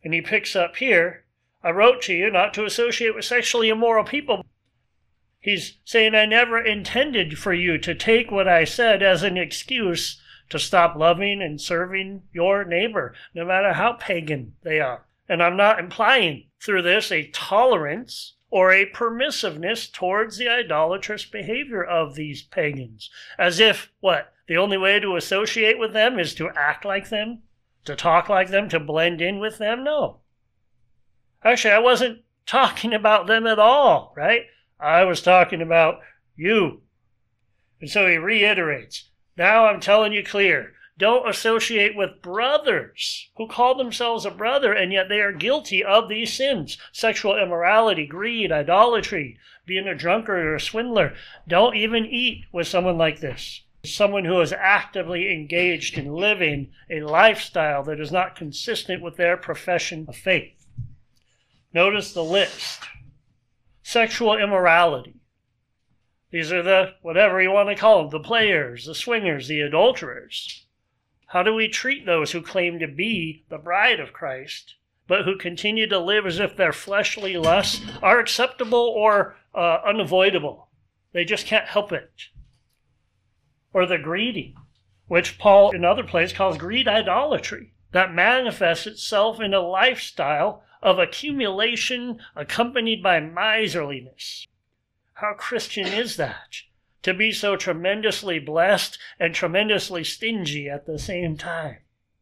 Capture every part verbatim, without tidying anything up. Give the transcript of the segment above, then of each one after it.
And he picks up here, I wrote to you not to associate with sexually immoral people. He's saying, I never intended for you to take what I said as an excuse to stop loving and serving your neighbor, no matter how pagan they are. And I'm not implying through this a tolerance or a permissiveness towards the idolatrous behavior of these pagans. As if, what, the only way to associate with them is to act like them, to talk like them, to blend in with them? No. Actually, I wasn't talking about them at all, right? I was talking about you. And so he reiterates, now I'm telling you clear, don't associate with brothers who call themselves a brother, and yet they are guilty of these sins. Sexual immorality, greed, idolatry, being a drunkard or a swindler. Don't even eat with someone like this. Someone who is actively engaged in living a lifestyle that is not consistent with their profession of faith. Notice the list. Sexual immorality. These are the, whatever you want to call them, the players, the swingers, the adulterers. How do we treat those who claim to be the bride of Christ, but who continue to live as if their fleshly lusts are acceptable or uh, unavoidable? They just can't help it. Or the greedy, which Paul in other places calls greed idolatry, that manifests itself in a lifestyle of accumulation accompanied by miserliness. How Christian is that? To be so tremendously blessed and tremendously stingy at the same time.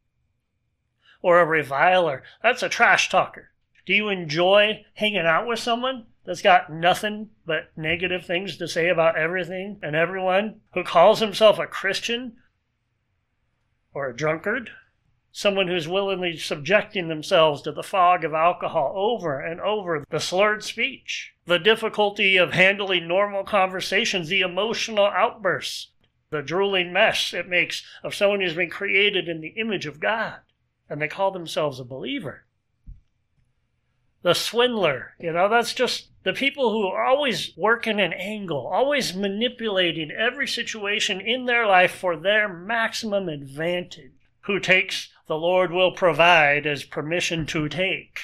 Or a reviler. That's a trash talker. Do you enjoy hanging out with someone that's got nothing but negative things to say about everything and everyone, who calls himself a Christian or a drunkard? Someone who's willingly subjecting themselves to the fog of alcohol over and over, the slurred speech, the difficulty of handling normal conversations, the emotional outbursts, the drooling mess it makes of someone who's been created in the image of God, and they call themselves a believer. The swindler, you know, that's just the people who are always working an angle, always manipulating every situation in their life for their maximum advantage, who takes the Lord will provide as permission to take.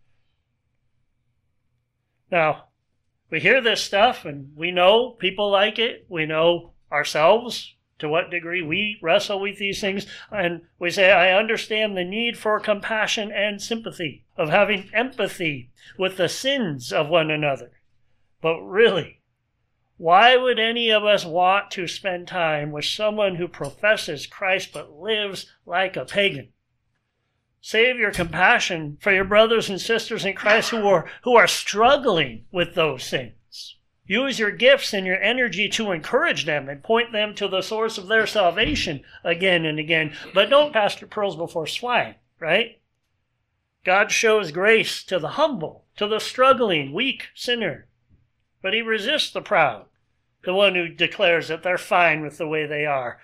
Now, we hear this stuff and we know people like it. We know ourselves to what degree we wrestle with these things. And we say, I understand the need for compassion and sympathy, of having empathy with the sins of one another. But really, why would any of us want to spend time with someone who professes Christ but lives like a pagan? Save your compassion for your brothers and sisters in Christ who are, who are struggling with those sins. Use your gifts and your energy to encourage them and point them to the source of their salvation again and again. But don't cast your pearls before swine, right? God shows grace to the humble, to the struggling, weak sinner. But he resists the proud, the one who declares that they're fine with the way they are.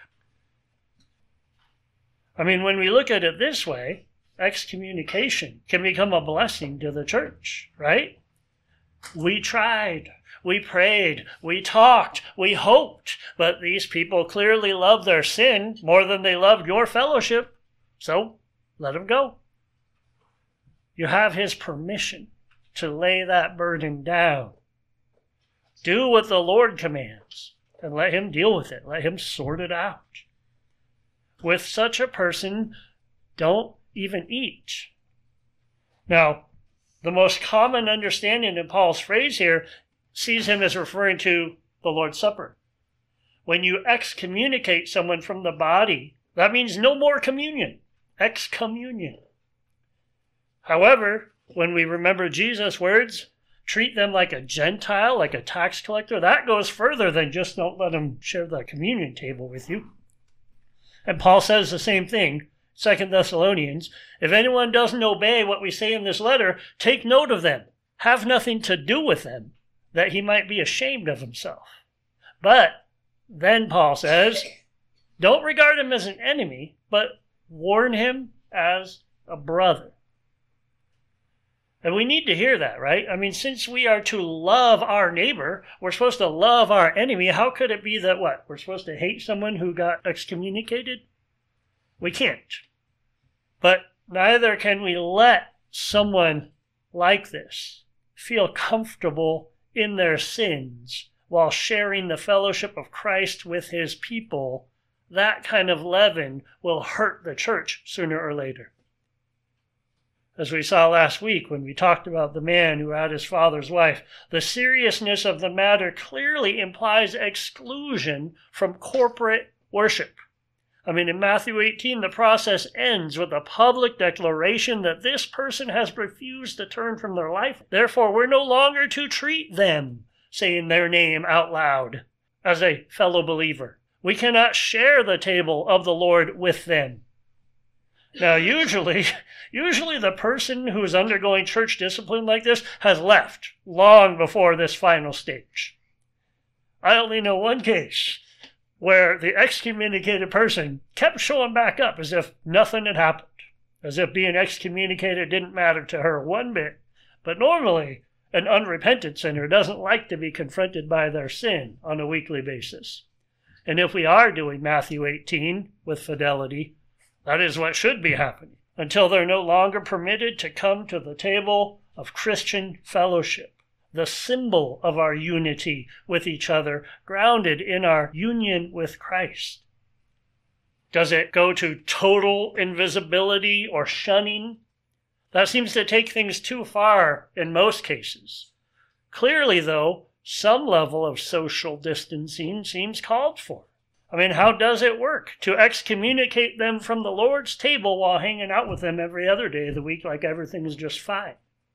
I mean, when we look at it this way, excommunication can become a blessing to the church, right? We tried, we prayed, we talked, we hoped, but these people clearly love their sin more than they loved your fellowship, so let them go. You have his permission to lay that burden down. Do what the Lord commands and let him deal with it. Let him sort it out. With such a person, don't even eat. Now, the most common understanding in Paul's phrase here sees him as referring to the Lord's Supper. When you excommunicate someone from the body, that means no more communion. Excommunion. However, when we remember Jesus' words, treat them like a Gentile, like a tax collector, that goes further than just don't let them share the communion table with you. And Paul says the same thing, Second Thessalonians, if anyone doesn't obey what we say in this letter, take note of them. Have nothing to do with them, that he might be ashamed of himself. But then Paul says, don't regard him as an enemy, but warn him as a brother. And we need to hear that, right? I mean, since we are to love our neighbor, we're supposed to love our enemy. How could it be that what? We're supposed to hate someone who got excommunicated? We can't. But neither can we let someone like this feel comfortable in their sins while sharing the fellowship of Christ with his people, that kind of leaven will hurt the church sooner or later. As we saw last week when we talked about the man who had his father's wife, the seriousness of the matter clearly implies exclusion from corporate worship. I mean, in Matthew eighteen, the process ends with a public declaration that this person has refused to turn from their life. Therefore, we're no longer to treat them, saying their name out loud, as a fellow believer. We cannot share the table of the Lord with them. Now, usually, usually the person who is undergoing church discipline like this has left long before this final stage. I only know one case where the excommunicated person kept showing back up as if nothing had happened, as if being excommunicated didn't matter to her one bit. But normally, an unrepentant sinner doesn't like to be confronted by their sin on a weekly basis. And if we are doing Matthew eighteen with fidelity, that is what should be happening, until they're no longer permitted to come to the table of Christian fellowship, the symbol of our unity with each other, grounded in our union with Christ. Does it go to total invisibility or shunning? That seems to take things too far in most cases. Clearly, though, some level of social distancing seems called for. I mean, how does it work to excommunicate them from the Lord's table while hanging out with them every other day of the week like everything is just fine?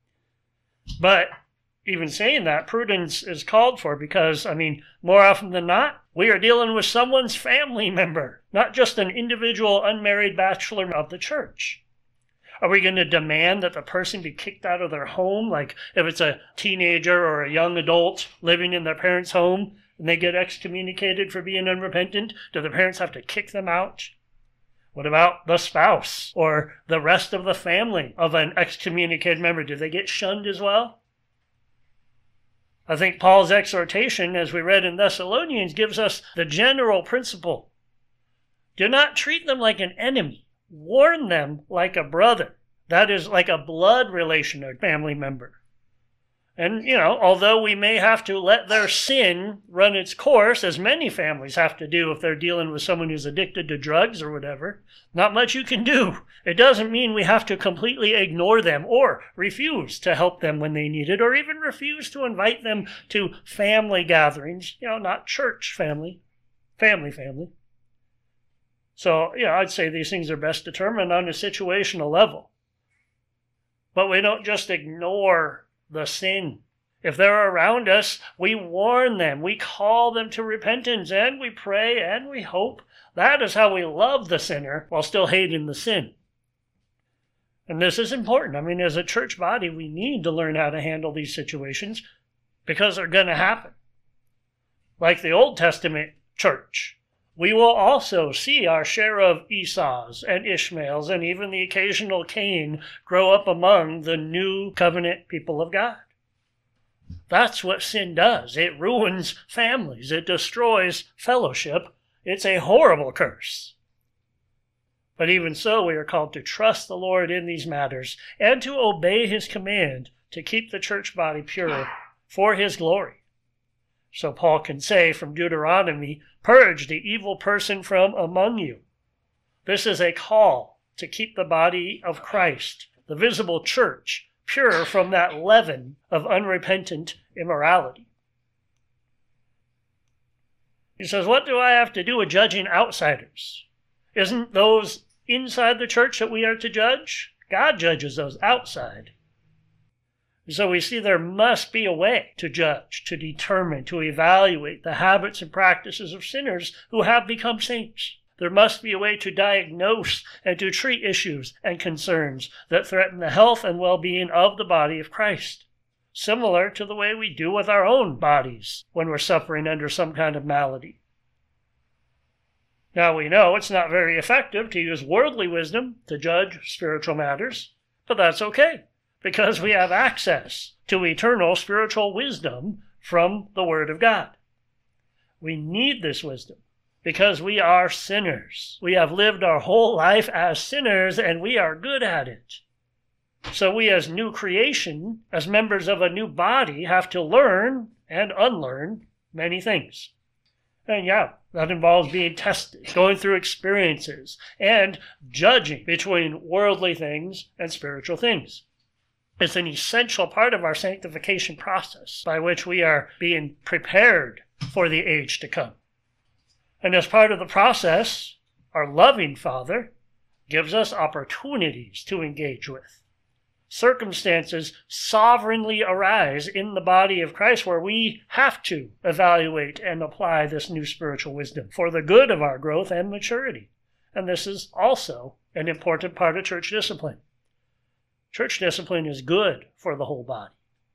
But even saying that, prudence is called for because, I mean, more often than not, we are dealing with someone's family member, not just an individual unmarried bachelor of the church. Are we going to demand that the person be kicked out of their home, like if it's a teenager or a young adult living in their parents' home and they get excommunicated for being unrepentant? Do the parents have to kick them out? What about the spouse or the rest of the family of an excommunicated member? Do they get shunned as well? I think Paul's exhortation, as we read in Thessalonians, gives us the general principle. Do not treat them like an enemy. Warn them like a brother. That is, like a blood relation or family member. And, you know, although we may have to let their sin run its course, as many families have to do if they're dealing with someone who's addicted to drugs or whatever, not much you can do. It doesn't mean we have to completely ignore them or refuse to help them when they need it, or even refuse to invite them to family gatherings, you know, not church family, family family. So, yeah, I'd say these things are best determined on a situational level. But we don't just ignore the sin. If they're around us, we warn them, we call them to repentance, and we pray and we hope. That is how we love the sinner while still hating the sin. And this is important. I mean, as a church body, we need to learn how to handle these situations because they're going to happen. Like the Old Testament church, we will also see our share of Esau's and Ishmael's and even the occasional Cain grow up among the new covenant people of God. That's what sin does. It ruins families. It destroys fellowship. It's a horrible curse. But even so, we are called to trust the Lord in these matters and to obey his command to keep the church body pure for his glory. So Paul can say from Deuteronomy, purge the evil person from among you. This is a call to keep the body of Christ, the visible church, pure from that leaven of unrepentant immorality. He says, what do I have to do with judging outsiders? Isn't those inside the church that we are to judge? God judges those outside. So we see there must be a way to judge, to determine, to evaluate the habits and practices of sinners who have become saints. There must be a way to diagnose and to treat issues and concerns that threaten the health and well-being of the body of Christ, similar to the way we do with our own bodies when we're suffering under some kind of malady. Now we know it's not very effective to use worldly wisdom to judge spiritual matters, but that's okay, because we have access to eternal spiritual wisdom from the Word of God. We need this wisdom because we are sinners. We have lived our whole life as sinners, and we are good at it. So we as new creation, as members of a new body, have to learn and unlearn many things. And yeah, that involves being tested, going through experiences, and judging between worldly things and spiritual things. It's an essential part of our sanctification process by which we are being prepared for the age to come. And as part of the process, our loving Father gives us opportunities to engage with. Circumstances sovereignly arise in the body of Christ where we have to evaluate and apply this new spiritual wisdom for the good of our growth and maturity. And this is also an important part of church discipline. Church discipline is good for the whole body.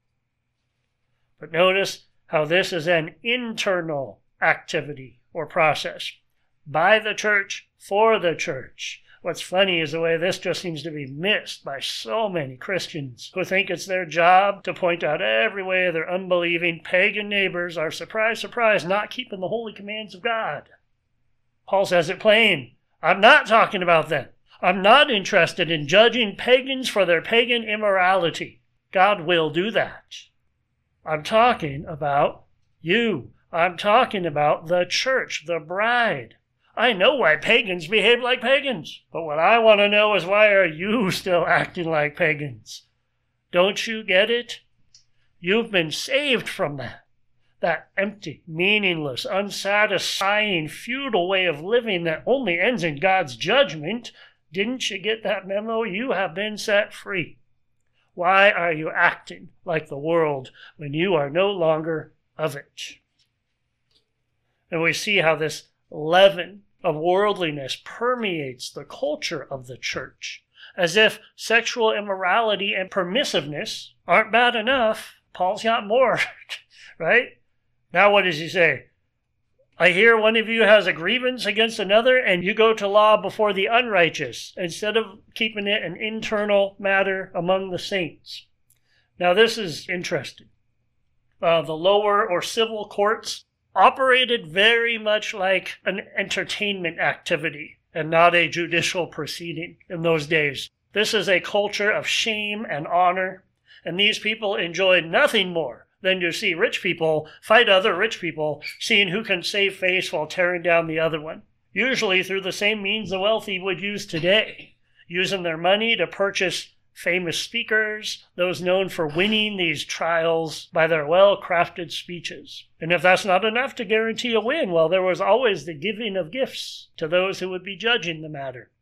But notice how this is an internal activity or process by the church, for the church. What's funny is the way this just seems to be missed by so many Christians who think it's their job to point out every way their unbelieving pagan neighbors are, surprise, surprise, not keeping the holy commands of God. Paul says it plain. I'm not talking about them. I'm not interested in judging pagans for their pagan immorality. God will do that. I'm talking about you. I'm talking about the church, the bride. I know why pagans behave like pagans, but what I want to know is why are you still acting like pagans? Don't you get it? You've been saved from that. That empty, meaningless, unsatisfying, futile way of living that only ends in God's judgment. Didn't you get that memo? You have been set free. Why are you acting like the world when you are no longer of it? And we see how this leaven of worldliness permeates the culture of the church, as if sexual immorality and permissiveness aren't bad enough. Paul's got more, right? Now what does he say? I hear one of you has a grievance against another, and you go to law before the unrighteous, instead of keeping it an internal matter among the saints. Now this is interesting. Uh, the lower or civil courts operated very much like an entertainment activity and not a judicial proceeding in those days. This is a culture of shame and honor, and these people enjoyed nothing more than to see rich people fight other rich people, seeing who can save face while tearing down the other one, usually through the same means the wealthy would use today, using their money to purchase famous speakers, those known for winning these trials by their well-crafted speeches. And if that's not enough to guarantee a win, well, there was always the giving of gifts to those who would be judging the matter.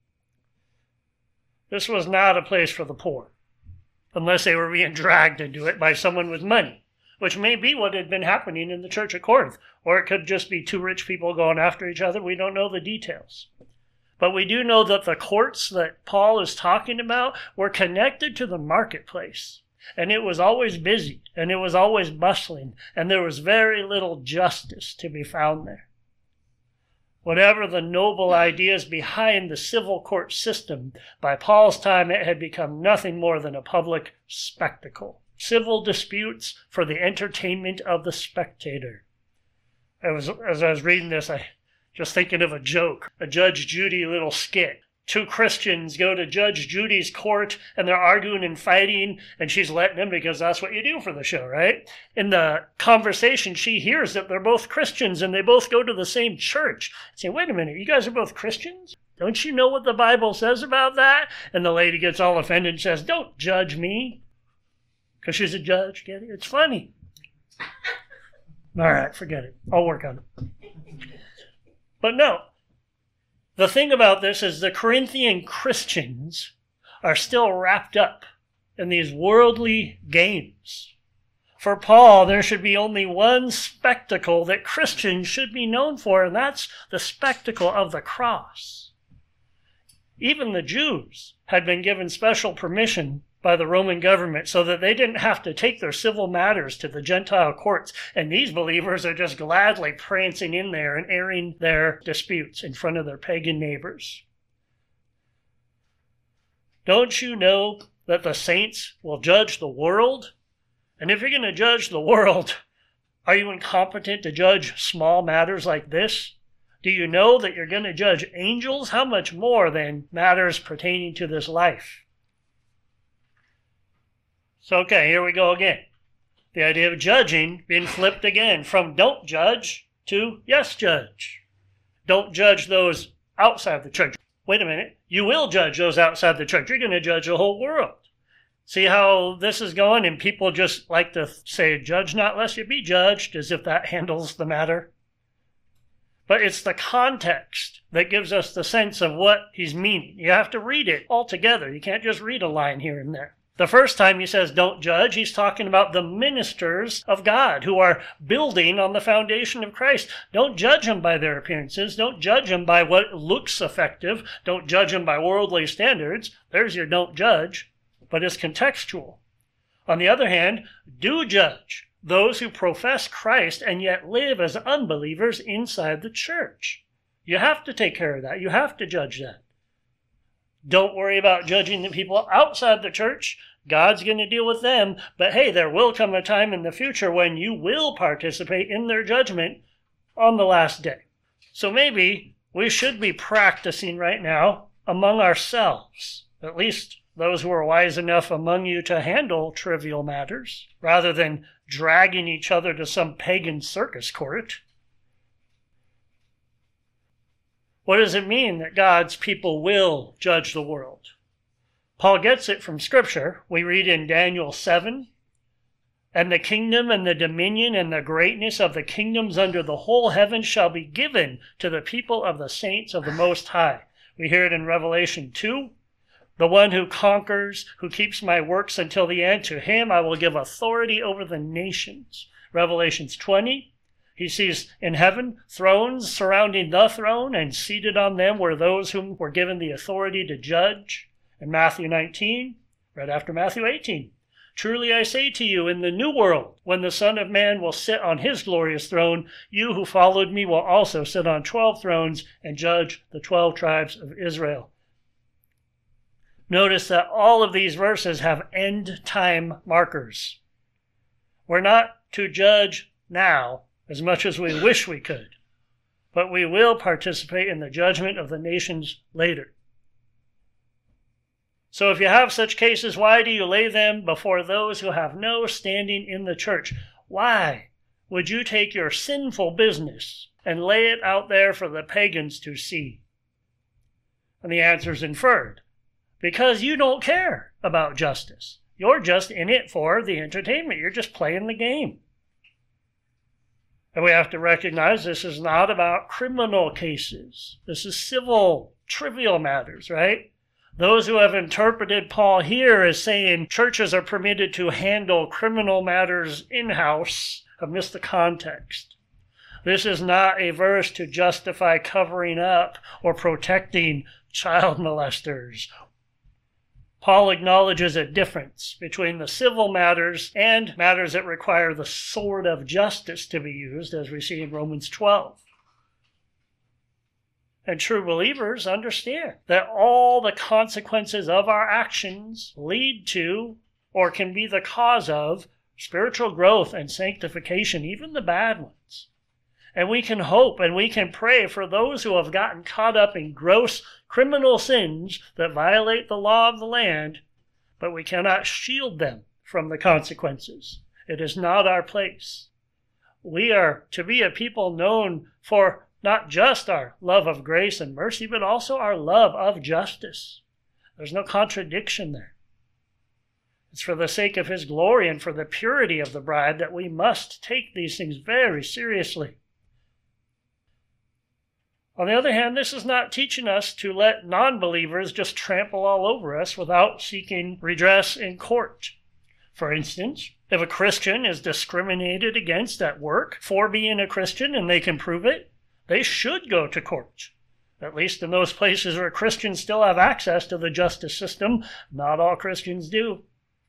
This was not a place for the poor, unless they were being dragged into it by someone with money, which may be what had been happening in the church at Corinth, or it could just be two rich people going after each other. We don't know the details. But we do know that the courts that Paul is talking about were connected to the marketplace. And it was always busy, and it was always bustling, and there was very little justice to be found there. Whatever the noble ideas behind the civil court system, by Paul's time it had become nothing more than a public spectacle. Civil disputes for the entertainment of the spectator. I was, as I was reading this, I just thinking of a joke, a Judge Judy little skit. Two Christians go to Judge Judy's court, and they're arguing and fighting, and she's letting them because that's what you do for the show, right? In the conversation, she hears that they're both Christians, and they both go to the same church. I say, wait a minute, you guys are both Christians? Don't you know what the Bible says about that? And the lady gets all offended and says, don't judge me. Because she's a judge, get it? It's funny. All right, forget it. I'll work on it. But no, the thing about this is the Corinthian Christians are still wrapped up in these worldly games. For Paul, there should be only one spectacle that Christians should be known for, and that's the spectacle of the cross. Even the Jews had been given special permission by the Roman government so that they didn't have to take their civil matters to the Gentile courts. And these believers are just gladly prancing in there and airing their disputes in front of their pagan neighbors. Don't you know that the saints will judge the world? And if you're going to judge the world, are you incompetent to judge small matters like this? Do you know that you're going to judge angels? How much more than matters pertaining to this life? So, okay, here we go again. The idea of judging being flipped again from don't judge to yes, judge. Don't judge those outside the church. Wait a minute. You will judge those outside the church. You're going to judge the whole world. See how this is going? And people just like to say, judge not lest you be judged, as if that handles the matter. But it's the context that gives us the sense of what he's meaning. You have to read it all together. You can't just read a line here and there. The first time he says don't judge, he's talking about the ministers of God who are building on the foundation of Christ. Don't judge them by their appearances. Don't judge them by what looks effective. Don't judge them by worldly standards. There's your don't judge, but it's contextual. On the other hand, do judge those who profess Christ and yet live as unbelievers inside the church. You have to take care of that. You have to judge that. Don't worry about judging the people outside the church. God's going to deal with them. But hey, there will come a time in the future when you will participate in their judgment on the last day. So maybe we should be practicing right now among ourselves, at least those who are wise enough among you to handle trivial matters, rather than dragging each other to some pagan circus court. What does it mean that God's people will judge the world? Paul gets it from Scripture. We read in Daniel seven, and the kingdom and the dominion and the greatness of the kingdoms under the whole heaven shall be given to the people of the saints of the Most High. We hear it in Revelation two. The one who conquers, who keeps my works until the end, to him I will give authority over the nations. Revelations twenty. He sees in heaven thrones surrounding the throne, and seated on them were those whom were given the authority to judge. In Matthew nineteen, right after Matthew eighteen, truly I say to you, in the new world, when the Son of Man will sit on his glorious throne, you who followed me will also sit on twelve thrones and judge the twelve tribes of Israel. Notice that all of these verses have end time markers. We're not to judge now as much as we wish we could, but we will participate in the judgment of the nations later. So if you have such cases, why do you lay them before those who have no standing in the church? Why would you take your sinful business and lay it out there for the pagans to see? And the answer is inferred. Because you don't care about justice. You're just in it for the entertainment. You're just playing the game. And we have to recognize this is not about criminal cases. This is civil, trivial matters, right? Those who have interpreted Paul here as saying churches are permitted to handle criminal matters in-house have missed the context. This is not a verse to justify covering up or protecting child molesters. Paul acknowledges a difference between the civil matters and matters that require the sword of justice to be used, as we see in Romans twelve. And true believers understand that all the consequences of our actions lead to, or can be the cause of, spiritual growth and sanctification, even the bad ones. And we can hope and we can pray for those who have gotten caught up in gross criminal sins that violate the law of the land, but we cannot shield them from the consequences. It is not our place. We are to be a people known for not just our love of grace and mercy, but also our love of justice. There's no contradiction there. It's for the sake of his glory and for the purity of the bride that we must take these things very seriously. On the other hand, this is not teaching us to let non-believers just trample all over us without seeking redress in court. For instance, if a Christian is discriminated against at work for being a Christian and they can prove it, they should go to court. At least in those places where Christians still have access to the justice system. Not all Christians do.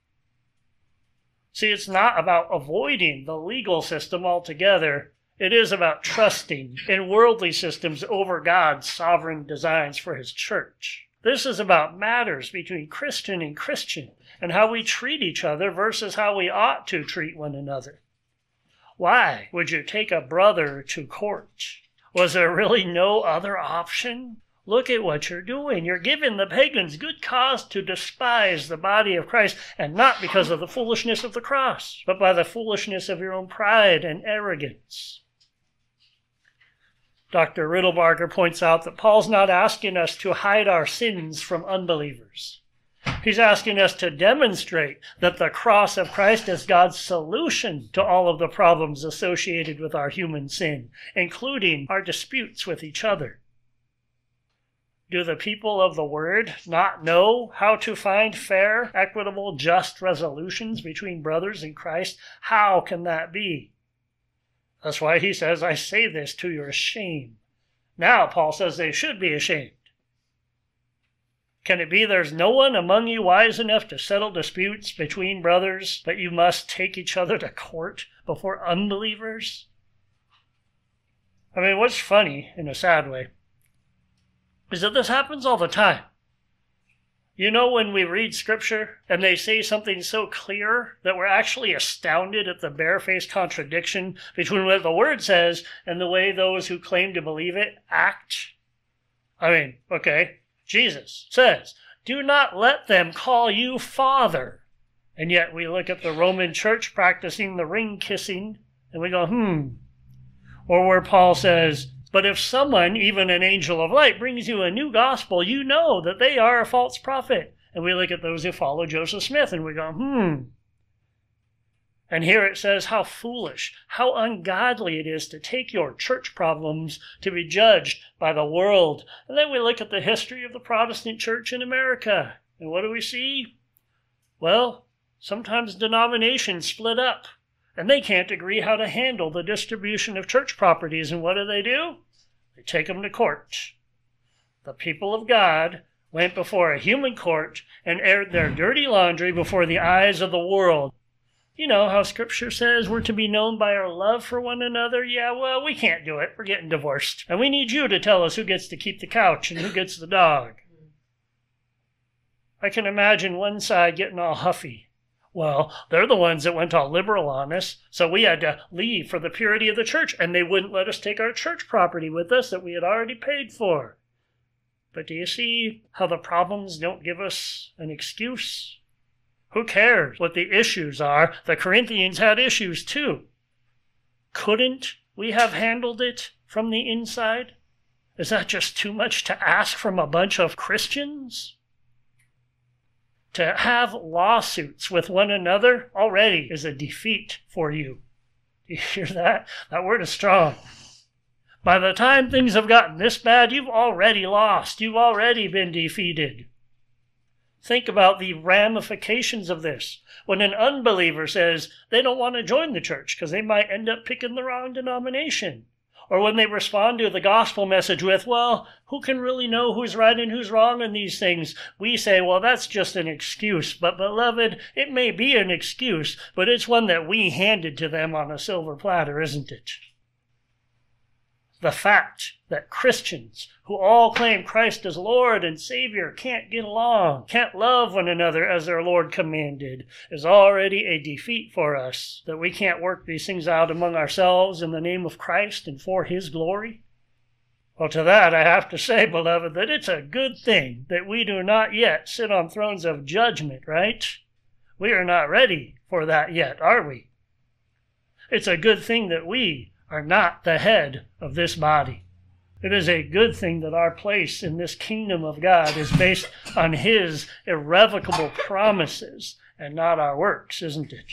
See, it's not about avoiding the legal system altogether. It is about trusting in worldly systems over God's sovereign designs for his church. This is about matters between Christian and Christian and how we treat each other versus how we ought to treat one another. Why would you take a brother to court? Was there really no other option? Look at what you're doing. You're giving the pagans good cause to despise the body of Christ, and not because of the foolishness of the cross, but by the foolishness of your own pride and arrogance. Doctor Riddlebarger points out that Paul's not asking us to hide our sins from unbelievers. He's asking us to demonstrate that the cross of Christ is God's solution to all of the problems associated with our human sin, including our disputes with each other. Do the people of the Word not know how to find fair, equitable, just resolutions between brothers in Christ? How can that be? That's why he says, I say this to your shame. Now, Paul says they should be ashamed. Can it be there's no one among you wise enough to settle disputes between brothers, but you must take each other to court before unbelievers? I mean, what's funny, in a sad way, is that this happens all the time. You know, when we read Scripture and they say something so clear that we're actually astounded at the barefaced contradiction between what the Word says and the way those who claim to believe it act. I mean, okay, Jesus says, do not let them call you Father. And yet we look at the Roman church practicing the ring kissing and we go, hmm. Or where Paul says, but if someone, even an angel of light, brings you a new gospel, you know that they are a false prophet. And we look at those who follow Joseph Smith and we go, hmm. And here it says how foolish, how ungodly it is to take your church problems to be judged by the world. And then we look at the history of the Protestant church in America. And what do we see? Well, sometimes denominations split up. And they can't agree how to handle the distribution of church properties. And what do they do? They take them to court. The people of God went before a human court and aired their dirty laundry before the eyes of the world. You know how Scripture says we're to be known by our love for one another? Yeah, well, we can't do it. We're getting divorced. And we need you to tell us who gets to keep the couch and who gets the dog. I can imagine one side getting all huffy. Well, they're the ones that went all liberal on us, so we had to leave for the purity of the church, and they wouldn't let us take our church property with us that we had already paid for. But do you see how the problems don't give us an excuse? Who cares what the issues are? The Corinthians had issues too. Couldn't we have handled it from the inside? Is that just too much to ask from a bunch of Christians? To have lawsuits with one another already is a defeat for you. Do you hear that? That word is strong. By the time things have gotten this bad, you've already lost. You've already been defeated. Think about the ramifications of this. When an unbeliever says they don't want to join the church because they might end up picking the wrong denomination. Or when they respond to the gospel message with, well, who can really know who's right and who's wrong in these things? We say, well, that's just an excuse. But beloved, it may be an excuse, but it's one that we handed to them on a silver platter, isn't it? The fact that Christians who all claim Christ as Lord and Savior can't get along, can't love one another as their Lord commanded, is already a defeat for us, that we can't work these things out among ourselves in the name of Christ and for His glory. Well, to that I have to say, beloved, that it's a good thing that we do not yet sit on thrones of judgment, right? We are not ready for that yet, are we? It's a good thing that we are not the head of this body. It is a good thing that our place in this kingdom of God is based on His irrevocable promises and not our works, isn't it?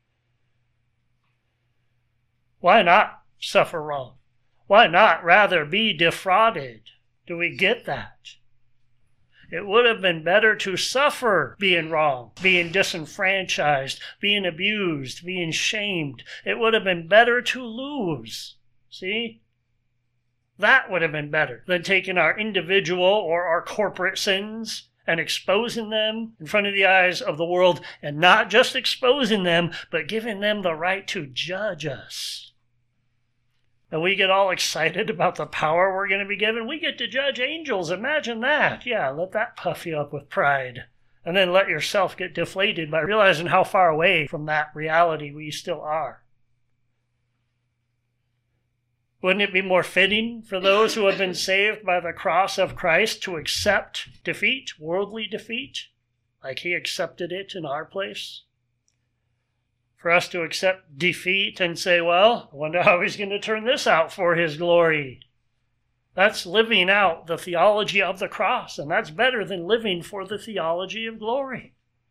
Why not suffer wrong? Why not rather be defrauded? Do we get that? It would have been better to suffer being wrong, being disenfranchised, being abused, being shamed. It would have been better to lose. See? That would have been better than taking our individual or our corporate sins and exposing them in front of the eyes of the world, and not just exposing them, but giving them the right to judge us. And we get all excited about the power we're going to be given. We get to judge angels. Imagine that. Yeah, let that puff you up with pride. And then let yourself get deflated by realizing how far away from that reality we still are. Wouldn't it be more fitting for those who have been saved by the cross of Christ to accept defeat, worldly defeat, like he accepted it in our place? For us to accept defeat and say, well, I wonder how he's going to turn this out for his glory. That's living out the theology of the cross, and that's better than living for the theology of glory.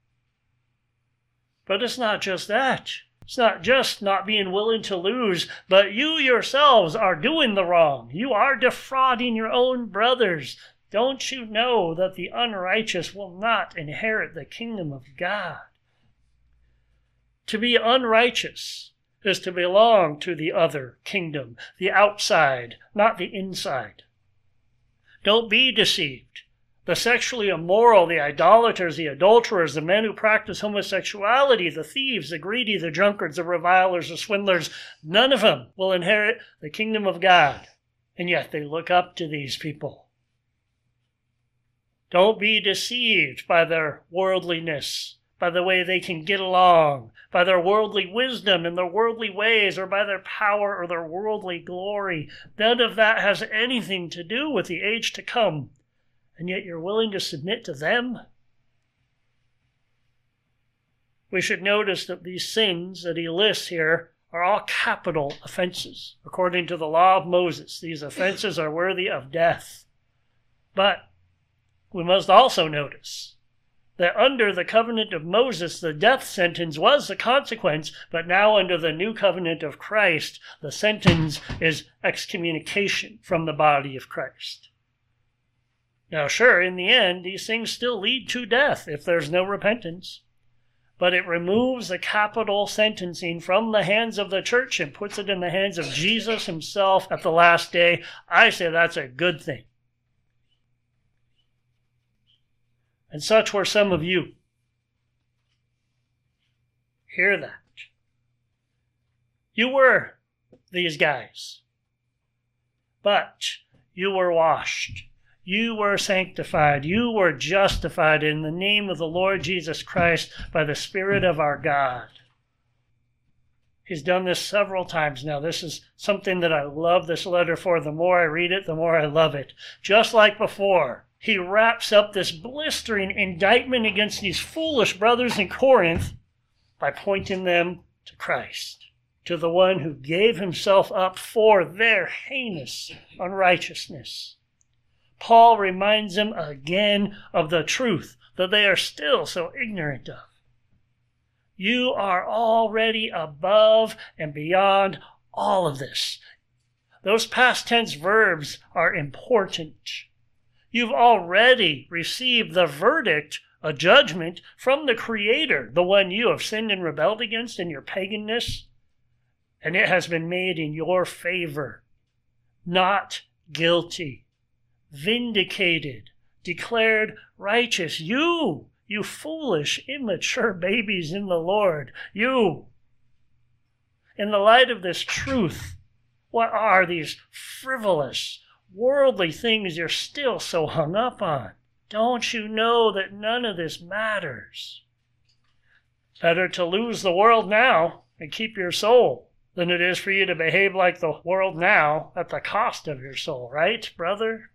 But it's not just that. It's not just not being willing to lose, but you yourselves are doing the wrong. You are defrauding your own brothers. Don't you know that the unrighteous will not inherit the kingdom of God? To be unrighteous is to belong to the other kingdom, the outside, not the inside. Don't be deceived. The sexually immoral, the idolaters, the adulterers, the men who practice homosexuality, the thieves, the greedy, the drunkards, the revilers, the swindlers, none of them will inherit the kingdom of God. And yet they look up to these people. Don't be deceived by their worldliness, by the way they can get along, by their worldly wisdom and their worldly ways, or by their power or their worldly glory. None of that has anything to do with the age to come. And yet you're willing to submit to them? We should notice that these sins that he lists here are all capital offenses. According to the law of Moses, these offenses are worthy of death. But we must also notice that under the covenant of Moses, the death sentence was the consequence, but now under the new covenant of Christ, the sentence is excommunication from the body of Christ. Now, sure, in the end, these things still lead to death if there's no repentance. But it removes the capital sentencing from the hands of the church and puts it in the hands of Jesus himself at the last day. I say that's a good thing. And such were some of you. Hear that. You were these guys. But you were washed. You were sanctified. You were justified in the name of the Lord Jesus Christ by the Spirit of our God. He's done this several times now. This is something that I love this letter for. The more I read it, the more I love it. Just like before, he wraps up this blistering indictment against these foolish brothers in Corinth by pointing them to Christ, to the one who gave himself up for their heinous unrighteousness. Paul reminds them again of the truth that they are still so ignorant of. You are already above and beyond all of this. Those past tense verbs are important. You've already received the verdict, a judgment from the Creator, the one you have sinned and rebelled against in your paganness, and it has been made in your favor. Not guilty. Vindicated, declared righteous. You, you foolish, immature babies in the Lord, you. In the light of this truth, what are these frivolous, worldly things you're still so hung up on? Don't you know that none of this matters? Better to lose the world now and keep your soul than it is for you to behave like the world now at the cost of your soul, right, brother?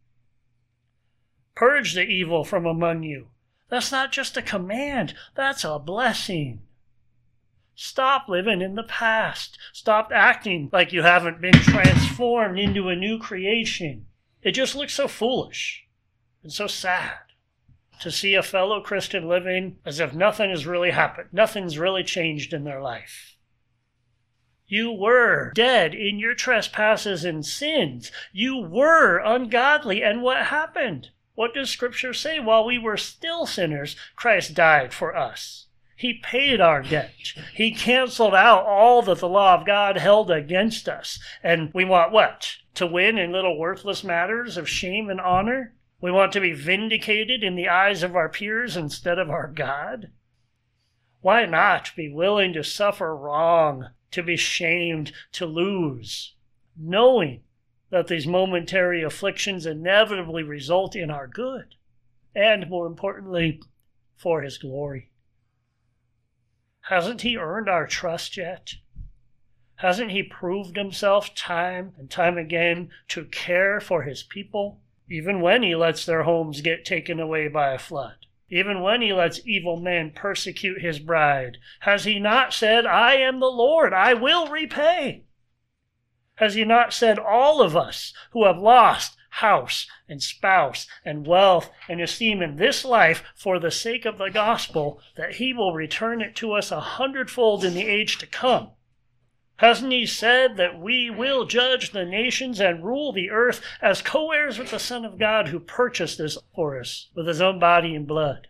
Purge the evil from among you. That's not just a command. That's a blessing. Stop living in the past. Stop acting like you haven't been transformed into a new creation. It just looks so foolish and so sad to see a fellow Christian living as if nothing has really happened. Nothing's really changed in their life. You were dead in your trespasses and sins. You were ungodly. And what happened? What does Scripture say? While we were still sinners, Christ died for us. He paid our debt. He canceled out all that the law of God held against us. And we want what? To win in little worthless matters of shame and honor? We want to be vindicated in the eyes of our peers instead of our God? Why not be willing to suffer wrong, to be shamed, to lose, knowing that these momentary afflictions inevitably result in our good, and more importantly, for his glory? Hasn't he earned our trust yet? Hasn't he proved himself time and time again to care for his people, even when he lets their homes get taken away by a flood? Even when he lets evil men persecute his bride? Has he not said, I am the Lord, I will repay? Has he not said all of us who have lost house and spouse and wealth and esteem in this life for the sake of the gospel, that he will return it to us a hundredfold in the age to come? Hasn't he said that we will judge the nations and rule the earth as co-heirs with the Son of God who purchased this for us with his own body and blood?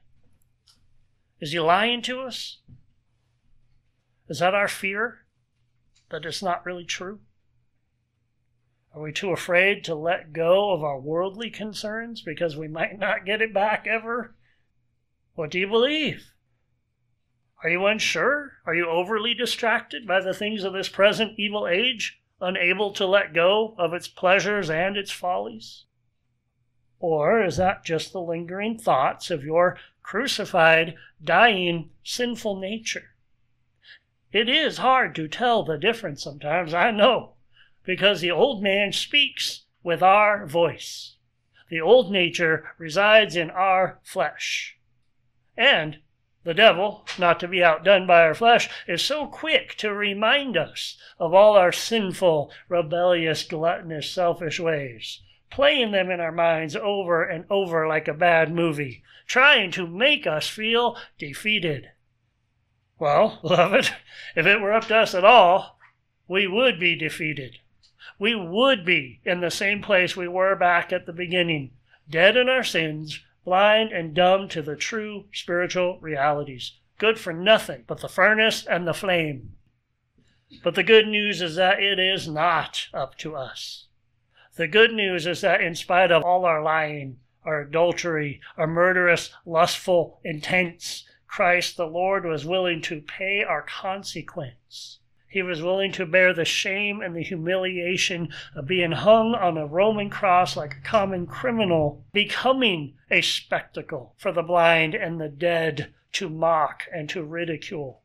Is he lying to us? Is that our fear, that it's not really true? Are we too afraid to let go of our worldly concerns because we might not get it back ever? What do you believe? Are you unsure? Are you overly distracted by the things of this present evil age, unable to let go of its pleasures and its follies? Or is that just the lingering thoughts of your crucified, dying, sinful nature? It is hard to tell the difference sometimes, I know, because the old man speaks with our voice. The old nature resides in our flesh. And the devil, not to be outdone by our flesh, is so quick to remind us of all our sinful, rebellious, gluttonous, selfish ways, playing them in our minds over and over like a bad movie, trying to make us feel defeated. Well, beloved, if it were up to us at all, we would be defeated. We would be in the same place we were back at the beginning, dead in our sins, blind and dumb to the true spiritual realities, good for nothing but the furnace and the flame. But the good news is that it is not up to us. The good news is that in spite of all our lying, our adultery, our murderous, lustful intents, Christ the Lord was willing to pay our consequence. He was willing to bear the shame and the humiliation of being hung on a Roman cross like a common criminal, becoming a spectacle for the blind and the dead to mock and to ridicule.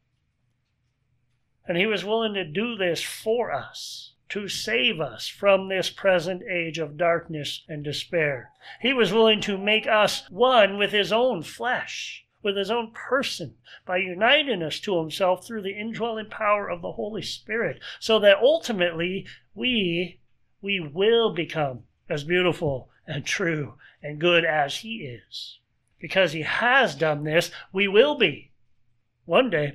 And he was willing to do this for us, to save us from this present age of darkness and despair. He was willing to make us one with his own flesh, with his own person, by uniting us to himself through the indwelling power of the Holy Spirit, so that ultimately we, we will become as beautiful and true and good as he is. Because he has done this, we will be one day.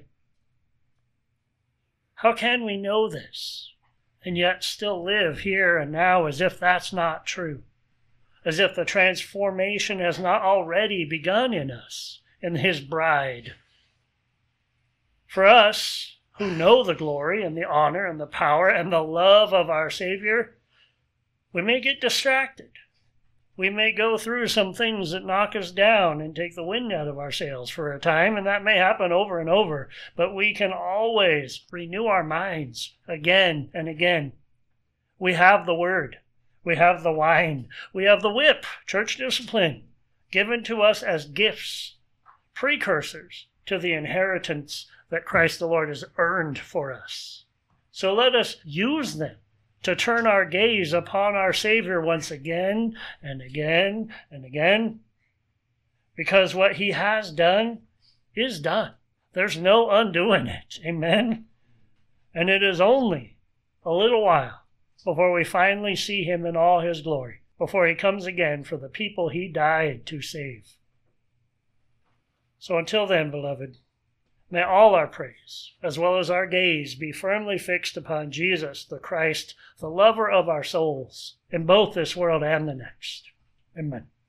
How can we know this and yet still live here and now as if that's not true? As if the transformation has not already begun in us, in his bride. For us, who know the glory and the honor and the power and the love of our Savior, we may get distracted. We may go through some things that knock us down and take the wind out of our sails for a time, and that may happen over and over, but we can always renew our minds again and again. We have the Word. We have the wine. We have the whip, church discipline, given to us as gifts, precursors to the inheritance that Christ the Lord has earned for us. So let us use them to turn our gaze upon our Savior once again and again and again, because what he has done is done. There's no undoing it. Amen? And it is only a little while before we finally see him in all his glory, before he comes again for the people he died to save. So until then, beloved, may all our praise, as well as our gaze, be firmly fixed upon Jesus, the Christ, the lover of our souls, in both this world and the next. Amen.